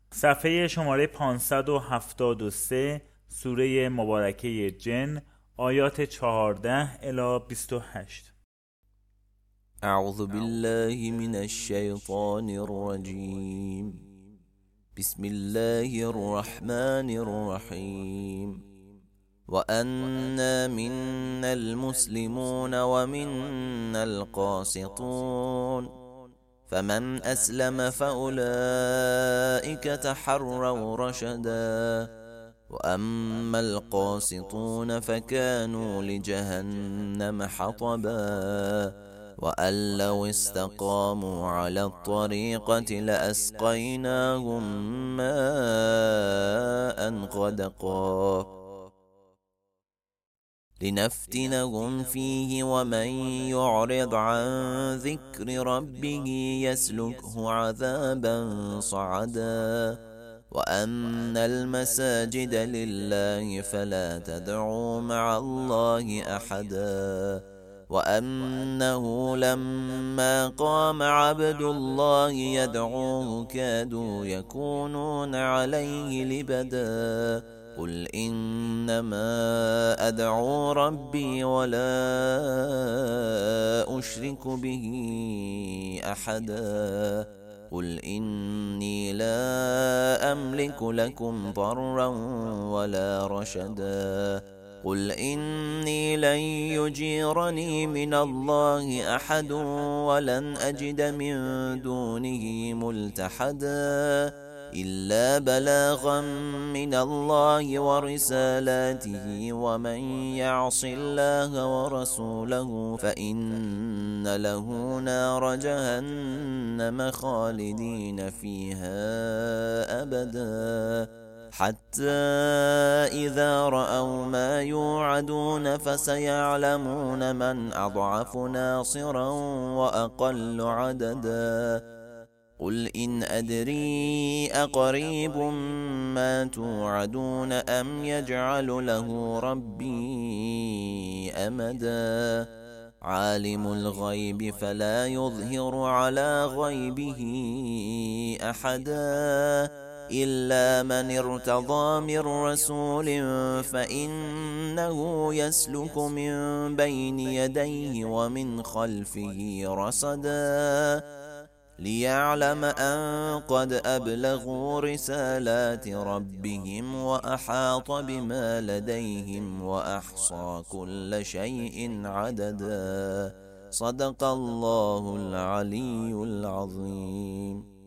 صفحه شماره 573 سوره مبارکه جن، آیات 14 الی 28. اعوذ بالله من الشیطان الرجیم. بسم الله الرحمن الرحیم. وأنا منا المسلمون ومنا القاسطون فمن أسلم فأولئك تحروا رشدا وأما القاسطون فكانوا لجهنم حطبا وأن لو استقاموا على الطريقة لأسقيناهم ماء غدقا لنفتنهم فيه ومن يعرض عن ذكر ربه يسلكه عذابا صعدا وأن المساجد لله فلا تدعوا مع الله أحدا وأنه لما قام عبد الله يدعوه كادوا يكونون عليه لبدا قل إنما أدعو ربي ولا أشرك به أحدا قل إني لا أملك لكم ضرا ولا رشدا قل إني لن يجيرني من الله أحد ولن أجد من دونه ملتحدا إلا بلاغا من الله ورسالاته ومن يعص الله ورسوله فإن له نار جهنم خالدين فيها أبدا حتى إذا رأوا ما يوعدون فسيعلمون من أضعف ناصرا وأقل عددا قل إن أدري أقريب ما توعدون أم يجعل له ربي أمدا عالم الغيب فلا يظهر على غيبه أحدا إلا من ارتضى من رسول فإنه يسلك من بين يديه ومن خلفه رصدا ليعلم أن قد أبلغوا رسالات ربهم وأحاط بما لديهم وأحصى كل شيء عددا صدق الله العلي العظيم.